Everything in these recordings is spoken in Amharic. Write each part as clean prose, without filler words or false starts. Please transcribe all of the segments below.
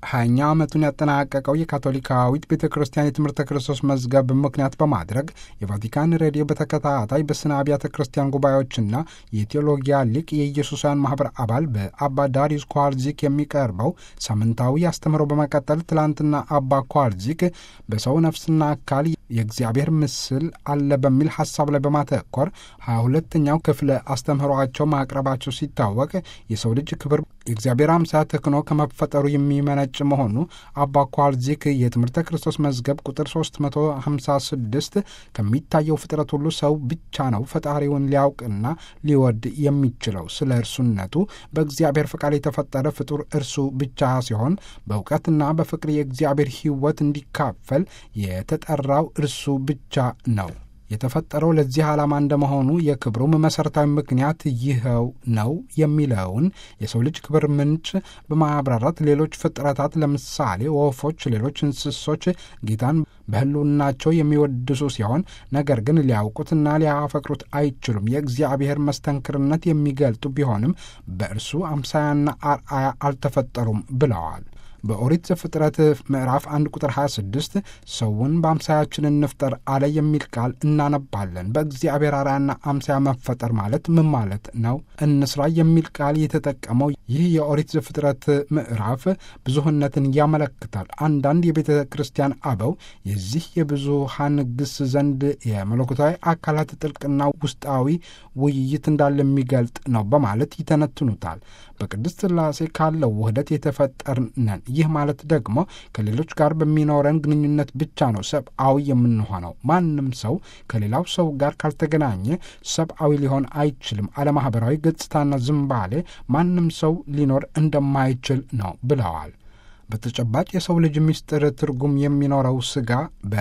20ኛ ዓመቱን ያጠናቀቀው የካቶሊካዊት ቤተ ክርስቲያን የትምህርተ ክርስቶስ መዝገብ ምክንያት በማድረግ የቫቲካን ሬዲዮ በተከታታይ በስነ አብያተ ክርስቲያን ጉባኤዎችና የቴዎሎጊያ ሊቅ የኢየሱሳውያን ማኅበር አባል በአባ ዳሪዩስ ኳርዚክ የሚቀርበው ሳምንታዊ አስተምህሮ በመቀጠል ትላንትና አባ ኳርዚክ በሰው ነፍስና አካል የእግዚአብሔር ምስል አለ በሚል ሐሳብ ላይ በማተኮር 22ኛው ክፍለ አስተምህሮአቸው ማቅረባቸው ሲታወቅ የሰው ልጅ ክብር የእግዚአብሔር አምሳያ ተክኖ ከመፈጠሩ የሚመነጭ መሆኑ አባ ኳርዚክ የትምህርተ ክርስቶስ መዝገብ ቁጥር 356 ከሚታየው ፍጥረት ሁሉ ሰው ብቻ ነው ፈጣሪውን ሊያውቅና ሊወድ የሚችለው። ስለ እርሱነቱ በእግዚአብሔር ፈቃድ የተፈጠረ ፍጡር እርሱ ብቻ ሲሆን በእውቀትና በፍቅር የእግዚአብሔር ሕይወት እንዲካፈል የተጠራው እርሱ ብቻ ነው። የተፈጠረው ለዚህ ዓላማ እንደመሆኑ የክብሩም መሠረታዊ ምክንያት ይኸው ነው የሚለውን የሰው ልጅ ክብር ምንጭ በማብራራት ሌሎች ፍጥረታት ለምሳሌ ወፎች፣ ሌሎች እንስሶች ጌታን በሕልውናቸው የሚወድሱ ሲሆን ነገር ግን ሊያውቁትና ሊያፈቅሩት አይችሉም። የእግዚአብሔር መስተንክርነት የሚገልጡ ቢሆንም በእርሱ አምሳያና አርአያ አልተፈጠሩም ብለዋል። በኦሪት ዘፍጥረት ምዕራፍ 1 ቁጥር 26 ሰውን በአምሳያችን እንፍጠር አለ የሚል ቃል እናነባለን። በእግዚአብሔር አርአያና አምሳያ መፈጠር ማለት ምን ማለት ነው? እንስራ የሚል ቃል የተጠቀመው ይህ የኦሪት ዘፍጥረት ምዕራፍ ብዙህነትን ያመለክታል። አንዳንድ የቤተ ክርስቲያን አበው የዚህ የብዙሃን ግስ ዘንድ የመለኮታዊ አካላት ጥልቅና ውስጣዊ ውይይት እንዳለ የሚገልጥ ነው በማለት ይተነትኑታል። በቅድስት ሥላሴ ካለው ውህደት የተፈጠርነን። ይህ ማለት ደግሞ ከሌሎች ጋር በሚኖረን ግንኙነት ብቻ ነው ሰብአዊ የምንሆነው። ማንም ሰው ከሌላው ሰው ጋር ካልተገናኘ ሰብአዊ ሊሆን አይችልም። አለማህበራዊ ገጽታና ዝንባሌ ማንም ሰው ሊኖር እንደማይችል ነው ብለዋል። በተጨባጭ የሰው ልጅ ምስጢር ትርጉም የሚኖረው ሥጋ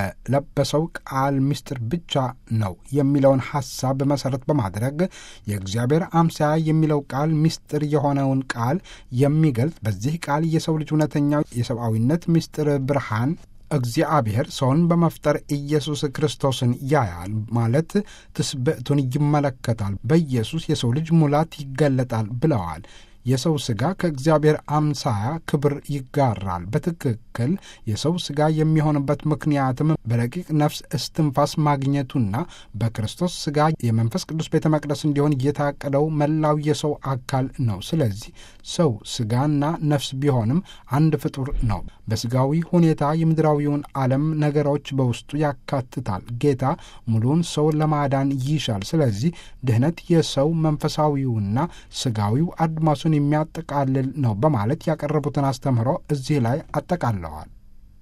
በለበሰው ቃል ምስጢር ብቻ ነው የሚለውን ሐሳብ መሠረት በማድረግ የእግዚአብሔር አምሳያ የሚለው ቃል ምስጢር የሆነውን ቃል የሚገልጽ በዚህ ቃል የሰው ልጅ እውነተኛው የሰብአዊነት ምስጢር ብርሃን እግዚአብሔር ሰውን በመፍጠር ኢየሱስ ክርስቶስን ያያል ማለት ትስብእቱን ይመለከታል። በኢየሱስ የሰው ልጅ ሙላት ይገለጣል ብለዋል። የሰው ሥጋ ከእግዚአብሔር አምሳያ ክብር ይጋራል። በትክክል የሰው ሥጋ የሚሆንበት ምክንያትም በረቂቅ ነፍስ እስትንፋስ ማግኘቱና በክርስቶስ ሥጋ የመንፈስ ቅዱስ ቤተ መቅደስ እንዲሆን የታቀደው መላው የሰው አካል ነው። ስለዚህ ሰው ሥጋና ነፍስ ቢሆንም አንድ ፍጡር ነው። በሥጋዊ ሁኔታ የምድራዊውን ዓለም ነገሮች በውስጡ ያካትታል። ጌታ ሙሉውን ሰው ለማዳን ይሻል። ስለዚህ ድኅነት የሰው መንፈሳዊውና ሥጋዊው አድማሱን የሚያጠቃልል ነው በማለት ያቀረቡትን አስተምህሮ እዚህ ላይ አጠቃለዋል።